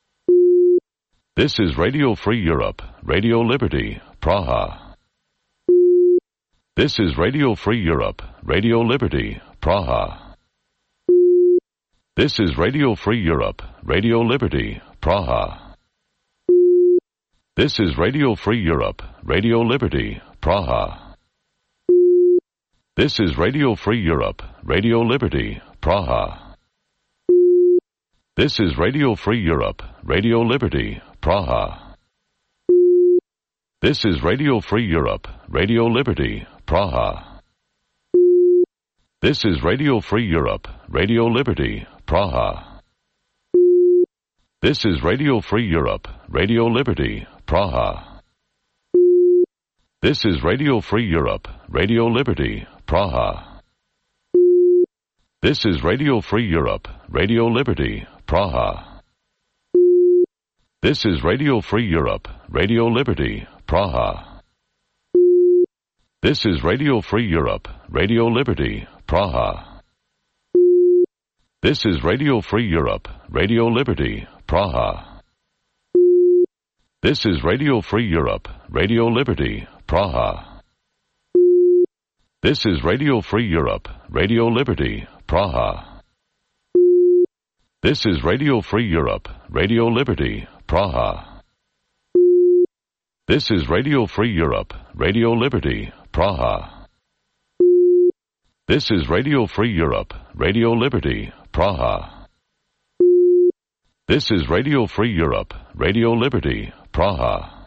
This is Radio Free Europe, Radio Liberty, Praha. This is Radio Free Europe, Radio Liberty, Praha. This is Radio Free Europe, Radio Liberty, Praha. This is Radio Free Europe, Radio Liberty, Praha. This is Radio Free Europe, Radio Liberty, Praha. This is Radio Free Europe, Radio Liberty, Praha. This is Radio Free Europe, Radio Liberty, Praha. This is Radio Free Europe, Radio Liberty, Praha. This is Radio Free Europe, Radio Liberty, Praha. This is Radio Free Europe, Radio Liberty, Praha. This is Radio Free Europe, Radio Liberty, Praha. This is Radio Free Europe, Radio Liberty, Praha. This is Radio Free Europe, Radio Liberty, Praha. This is Radio Free Europe, Radio Liberty, Praha. This is Radio Free Europe, Radio Liberty, Praha. This is Radio Free Europe, Radio Liberty, Praha. This is Radio Free Europe, Radio Liberty, Praha. This is Radio Free Europe, Radio Liberty, Praha. This is Radio Free Europe, Radio Liberty, Praha. This is Radio Free Europe, Radio Liberty, Praha.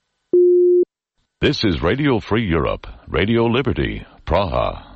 This is Radio Free Europe, Radio Liberty, Praha.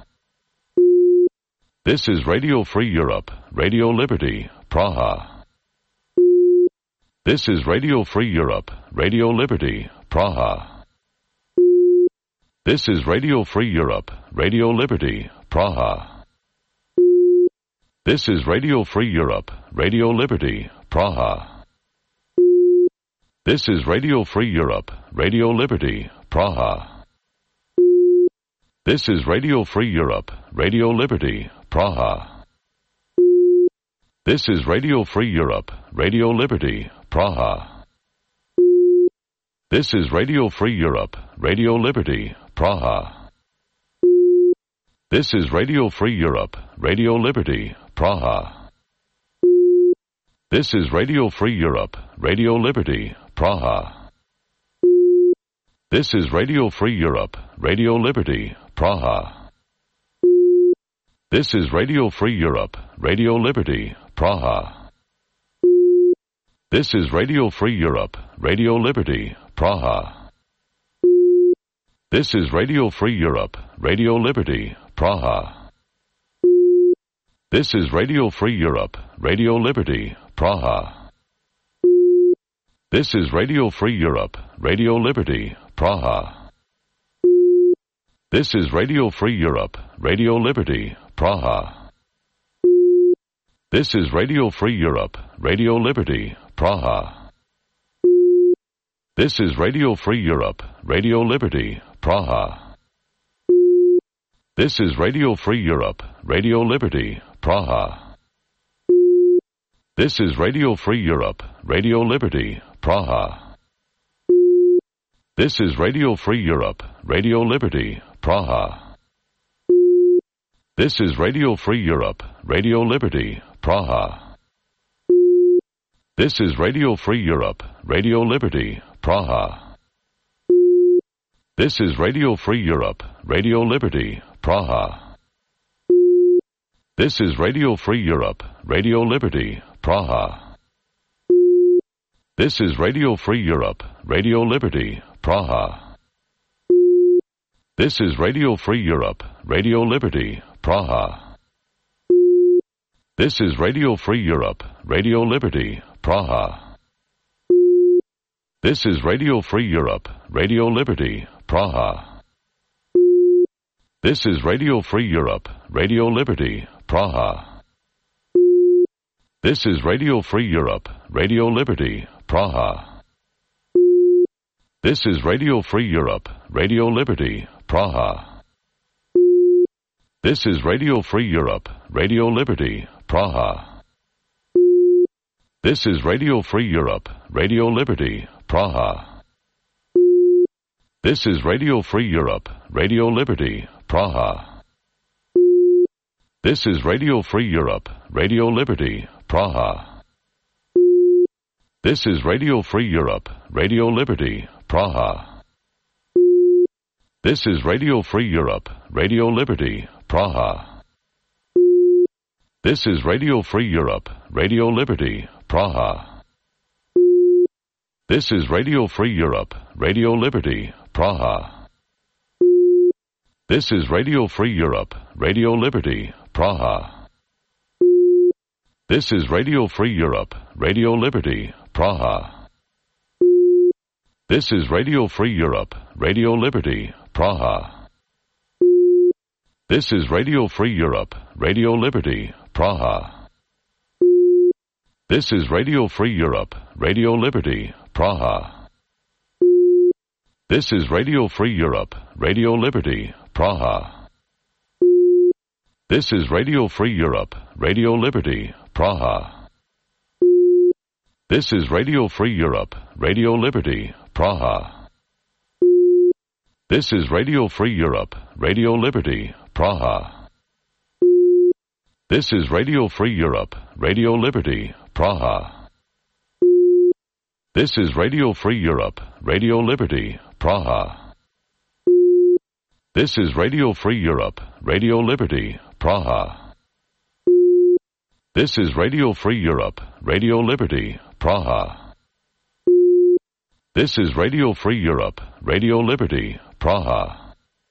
This is Radio Free Europe, Radio Liberty, Praha. This is Radio Free Europe, Radio Liberty, Praha. This is Radio Free Europe, Radio Liberty, Praha. This is Radio Free Europe, Radio Liberty, Praha. This is Radio Free Europe, Radio Liberty, Praha. This is Radio Free Europe, Radio Liberty, Praha. This is Radio Free Europe, Radio Liberty, Praha. This is Radio Free Europe, Radio Liberty, Praha. This is Radio Free Europe, Radio Liberty, Praha. This is Radio Free Europe, Radio Liberty, Praha. This is Radio Free Europe, Radio Liberty, Praha. This is Radio Free Europe, Radio Liberty, Praha. This is Radio Free Europe, Radio Liberty, Praha. This is Radio Free Europe, Radio Liberty, Praha. This is Radio Free Europe, Radio Liberty, Praha. This is Radio Free Europe, Radio Liberty, Praha. This is Radio Free Europe, Radio Liberty, Praha. This is Radio Free Europe, Radio Liberty, Praha. This is Radio Free Europe, Radio Liberty, Praha. This is Radio Free Europe, Radio Liberty, Praha. This is Radio Free Europe, Radio Liberty, Praha. This is Radio Free Europe, Radio Liberty, Praha. This is Radio Free Europe, Radio Liberty, Praha. This is Radio Free Europe, Radio Liberty, Praha. This is Radio Free Europe, Radio Liberty, Praha. This is Radio Free Europe, Radio Liberty, Praha. This is Radio Free Europe, Radio Liberty, Praha. This is Radio Free Europe, Radio Liberty, Praha. This is Radio Free Europe, Radio Liberty, Praha. This is Radio Free Europe, Radio Liberty, Praha. This is Radio Free Europe, Radio Liberty, Praha. This is Radio Free Europe, Radio Liberty, Praha. This is Radio Free Europe, Radio Liberty, Praha. This is Radio Free Europe, Radio Liberty, Praha. This is Radio Free Europe, Radio Liberty, Praha. This is Radio Free Europe, Radio Liberty, Praha. This is Radio Free Europe, Radio Liberty, Praha. This is Radio Free Europe, Radio Liberty, Praha. This is Radio Free Europe, Radio Liberty, Praha. This is Radio Free Europe, Radio Liberty, Praha. This is Radio Free Europe, Radio Liberty, Praha. This is Radio Free Europe, Radio Liberty, Praha. This is Radio Free Europe, Radio Liberty, Praha. This is Radio Free Europe, Radio Liberty, Praha. This is Radio Free Europe, Radio Liberty, Praha. This is Radio Free Europe, Radio Liberty, Praha. This is Radio Free Europe, Radio Liberty, Praha. This is Radio Free Europe, Radio Liberty, Praha. This is Radio Free Europe, Radio Liberty, Praha. This is Radio Free Europe, Radio Liberty, Praha. This is Radio Free Europe, Radio Liberty, Praha. This is Radio Free Europe, Radio Liberty, Praha. This is Radio Free Europe, Radio Liberty, Praha. This is Radio Free Europe, Radio Liberty, Praha. This is Radio Free Europe, Radio Liberty, Praha.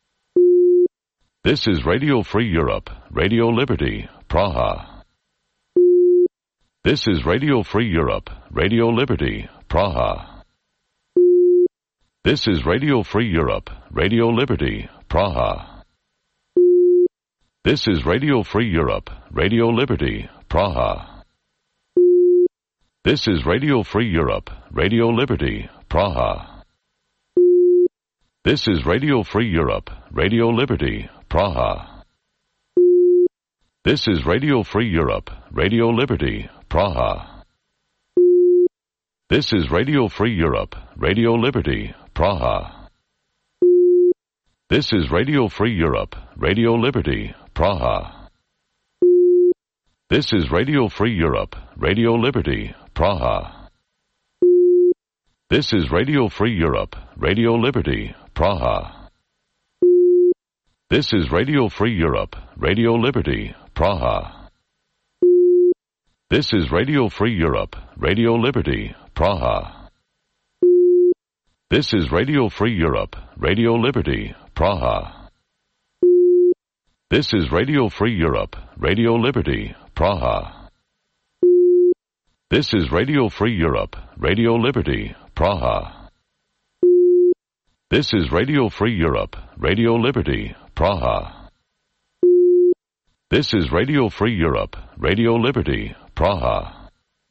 This is Radio Free Europe, Radio Liberty, Praha. This is Radio Free Europe, Radio Liberty, Praha. This is Radio Free Europe, Radio Liberty, Praha. This is Radio Free Europe, Radio Liberty, Praha. This is Radio Free Europe, Radio Liberty, Praha. This is Radio Free Europe, Radio Liberty, Praha. This is Radio Free Europe, Radio Liberty, Praha. This is Radio Free Europe, Radio Liberty, Praha. This is Radio Free Europe, Radio Liberty, Praha. This is Radio Free Europe, Radio Liberty, Praha. This is Radio Free Europe, Radio Liberty, Praha. This is Radio Free Europe, Radio Liberty, Praha. This is Radio Free Europe, Radio Liberty, Praha. This is Radio Free Europe, Radio Liberty, Praha. This is Radio Free Europe, Radio Liberty, Praha. This is Radio Free Europe, Radio Liberty, Praha. This is Radio Free Europe, Radio Liberty, Praha. This is Radio Free Europe, Radio Liberty, Praha.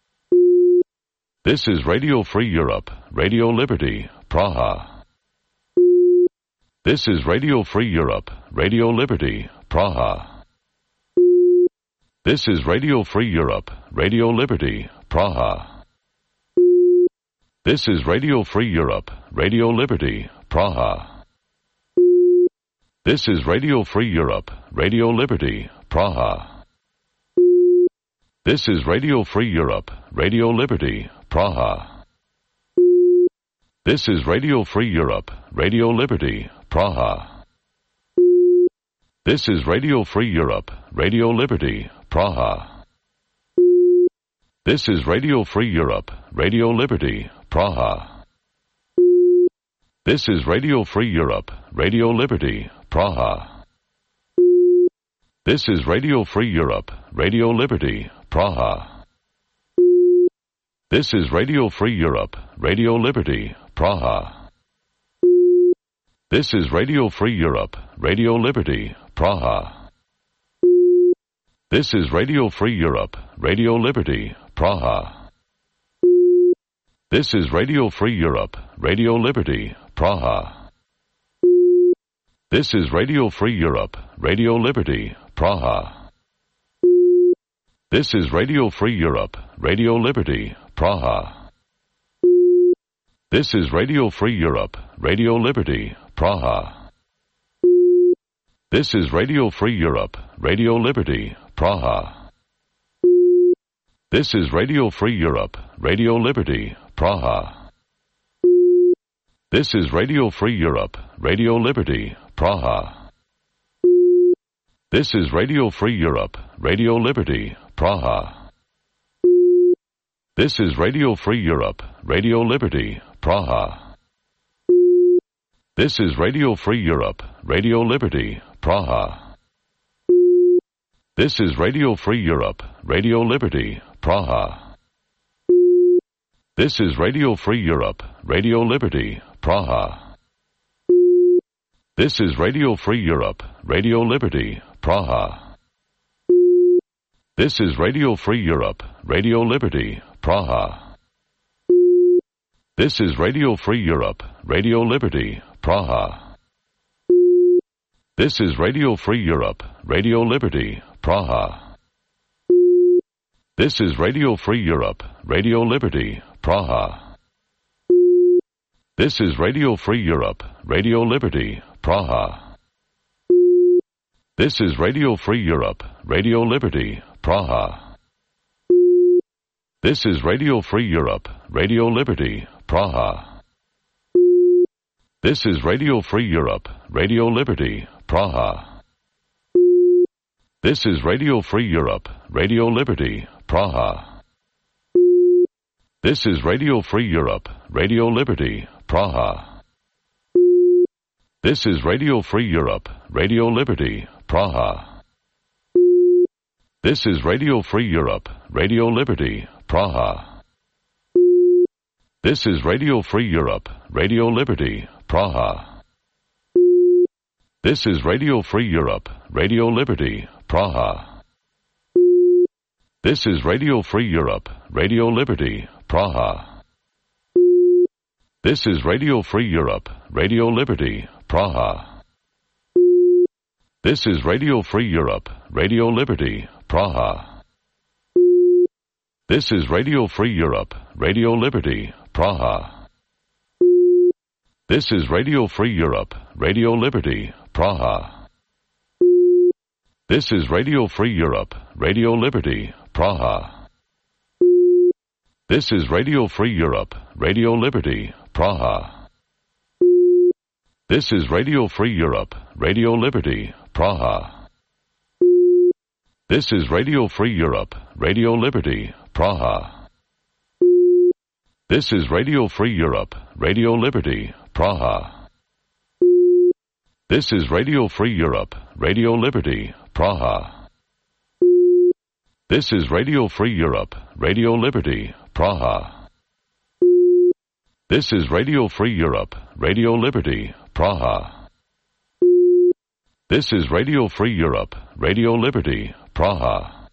This is Radio Free Europe, Radio Liberty, Praha. This is Radio Free Europe, Radio Liberty, Praha. This is Radio Free Europe, Radio Liberty, Praha. This is Radio Free Europe, Radio Liberty, Praha. This is Radio Free Europe, Radio Liberty, Praha. This is Radio Free Europe, Radio Liberty, Praha. This is Radio Free Europe, Radio Liberty, Praha. This is Radio Free Europe, Radio Liberty, Praha. This is Radio Free Europe, Radio Liberty, Praha. This is Radio Free Europe, Radio Liberty, Praha. This is Radio Free Europe, Radio Liberty, Praha. This is Radio Free Europe, Radio Liberty, Praha. This is Radio Free Europe, Radio Liberty, Praha. This is Radio Free Europe, Radio Liberty, Praha. This is Radio Free Europe, Radio Liberty, Praha. This is Radio Free Europe, Radio Liberty, Praha. This is Radio Free Europe, Radio Liberty, Praha. This is Radio Free Europe, Radio Liberty, Praha. This is Radio Free Europe, Radio Liberty, Praha. This is Radio Free Europe, Radio Liberty, Praha. This is Radio Free Europe, Radio Liberty, Praha. This is Radio Free Europe, Radio Liberty, Praha. This is Radio Free Europe, Radio Liberty, Praha. This is Radio Free Europe, Radio Liberty, Praha. This is Radio Free Europe, Radio Liberty, Praha. This is Radio Free Europe, Radio Liberty, Praha. This is Radio Free Europe, Radio Liberty, Praha. This is Radio Free Europe, Radio Liberty, Praha. This is Radio Free Europe, Radio Liberty, Praha. This is Radio Free Europe, Radio Liberty, Praha. This is Radio Free Europe, Radio Liberty, Praha. This is Radio Free Europe, Radio Liberty, Praha. This is Radio Free Europe, Radio Liberty, Praha. This is Radio Free Europe, Radio Liberty, Praha. This is Radio Free Europe, Radio Liberty, Praha. This is Radio Free Europe, Radio Liberty, Praha. This is Radio Free Europe, Radio Liberty, Praha. This is Radio Free Europe, Radio Liberty, Praha. This is Radio Free Europe, Radio Liberty, Praha. This is Radio Free Europe, Radio Liberty, Praha. This is Radio Free Europe, Radio Liberty, Praha. This is Radio Free Europe, Radio Liberty, Praha. This is Radio Free Europe, Radio Liberty, Praha. This is Radio Free Europe, Radio Liberty, Praha. This is Radio Free Europe, Radio Liberty, Praha. This is Radio Free Europe, Radio Liberty, Praha. This is Radio Free Europe, Radio Liberty, Praha. This is Radio Free Europe, Radio Liberty, Praha. This is Radio Free Europe, Radio Liberty, Praha. This is Radio Free Europe, Radio Liberty, Praha. This is Radio Free Europe, Radio Liberty, Praha. This is Radio Free Europe, Radio Liberty, Praha. This is Radio Free Europe, Radio Liberty, Praha. This is Radio Free Europe, Radio Liberty, Praha. This is Radio Free Europe, Radio Liberty, Praha.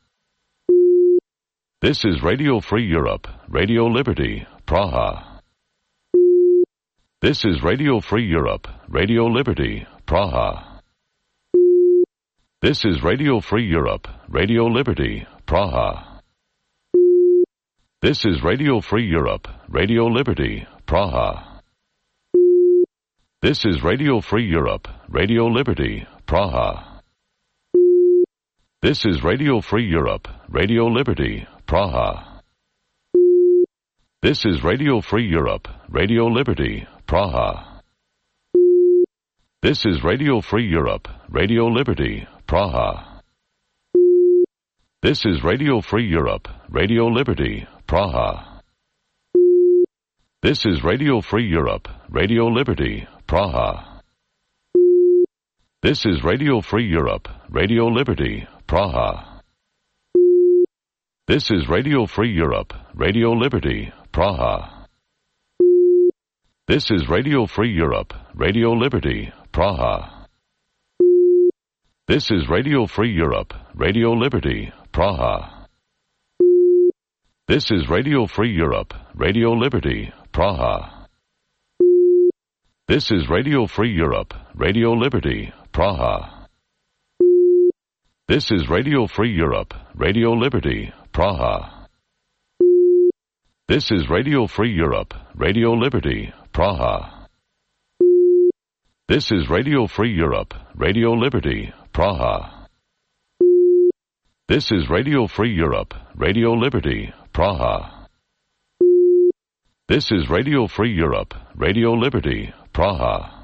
This is Radio Free Europe, Radio Liberty, Praha. This is Radio Free Europe, Radio Liberty, Praha. This is Radio Free Europe, Radio Liberty, Praha. This is Radio Free Europe, Radio Liberty, Praha. This is Radio Free Europe, Radio Liberty, Praha. This is Radio Free Europe, Radio Liberty, Praha. This is Radio Free Europe, Radio Liberty, Praha. This is Radio Free Europe, Radio Liberty, Praha. This is Radio Free Europe, Radio Liberty, Praha. This is Radio Free Europe, Radio Liberty, Praha. This is Radio Free Europe, Radio Liberty, Praha. This is Radio Free Europe, Radio Liberty, Praha. This is Radio Free Europe, Radio Liberty, Praha. This is Radio Free Europe, Radio Liberty, Praha. This is Radio Free Europe, Radio Liberty, Praha. This is Radio Free Europe, Radio Liberty, Praha. This is Radio Free Europe, Radio Liberty, Praha. This is Radio Free Europe, Radio Liberty, Praha. This is Radio Free Europe, Radio Liberty, Praha. This is Radio Free Europe, Radio Liberty, Praha. This is Radio Free Europe, Radio Liberty, Praha.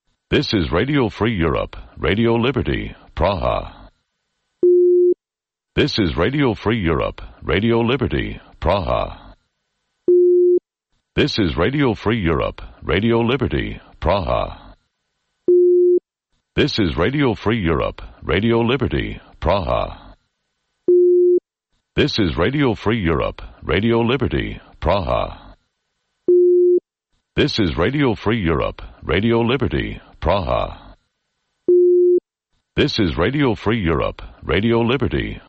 This is Radio Free Europe, Radio Liberty, Praha. This is Radio Free Europe, Radio Liberty, Praha. This is Radio Free Europe, Radio Liberty, Praha. This is Radio Free Europe, Radio Liberty, Praha. This is Radio Free Europe, Radio Liberty, Praha. This is Radio Free Europe, Radio Liberty, Praha. This is Radio Free Europe, Radio Liberty,